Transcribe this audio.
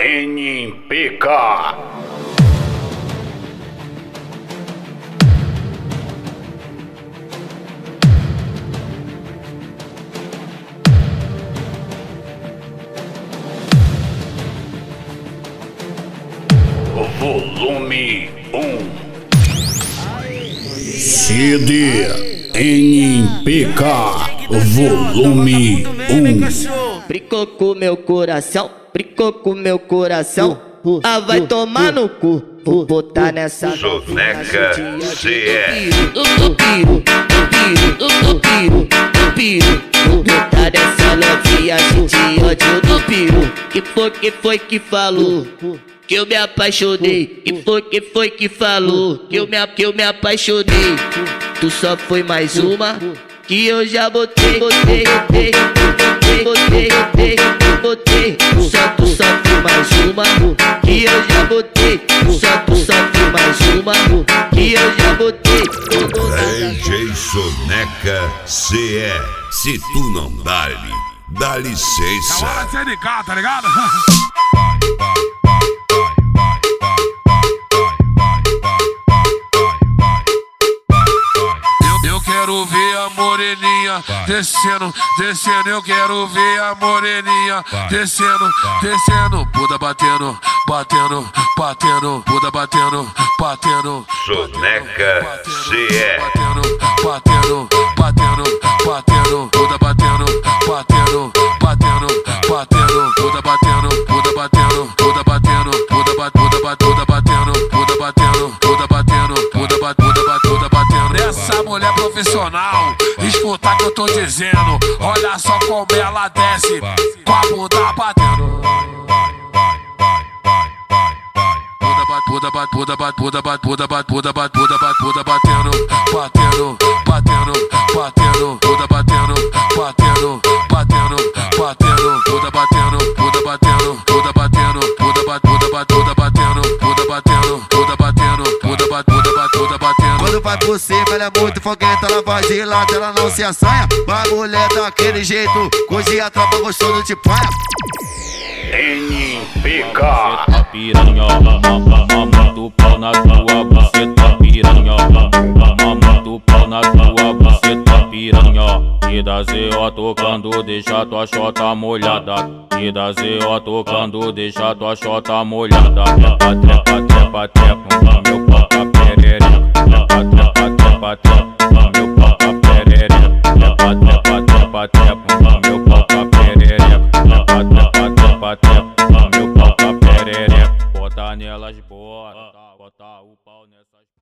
NPK. Volume 1. CD NPK Volume 1. Brincou com meu coração, brincou com meu coração. Ah, vai tomar no cu, vou botar nessa Soneca CE. Vou botar nessa novinha de ódio do piru. Que foi que falou? Que eu me apaixonei. Que foi que falou? Que eu me apaixonei. Tu só foi mais uma que eu já botei. Tu só foi mais uma que eu já botei. Tu só foi mais uma que eu já botei. DJ Soneca CE. Se tu não dá licença. Hora de ser de cá, tá ligado? Eu quero ver a moreninha descendo, descendo. Eu quero ver a moreninha descendo, descendo. Puta batendo, batendo, batendo. Puta batendo, batendo. Soneca CE. Batendo, batendo, batendo, batendo. Puta batendo, batendo, batendo, batendo. Puta batendo, puta batendo, puta batendo. Puta batendo, puta batendo, puta batendo. Puta batendo, puta batendo. Essa mulher profissional, escuta que eu tô dizendo. Olha só como ela desce, com a bunda batendo. Puta batendo, batendo, batendo, batendo. Puta batendo, batendo, batendo, batendo. Puta batendo, puta batendo, puta batendo. Puta batendo, puta batendo, puta batendo. Quando vai por cima, ela é muito foguenta, ela vai de lado, ela não se assanha. Mas mulher daquele jeito, hoje a tropa gostou de paia. NPK. Tá piranha, mama do pau na tua buceta piranha, mama do pau na tua buceta piranha. E da ZO tocando, deixa tua chota molhada. E da ZO tocando, deixa tua chota molhada. Trepa, trepa, trepa, trepa, meu pau tá perereca. Trepa, trepa, trepa, trepa, meu pau tá perereca. Trepa, trepa, trepa, trepa, meu pau tá perereca. Trepa, trepa, trepa, trepa, meu pau tá perereca. Bota nelas, bota o pau nessas.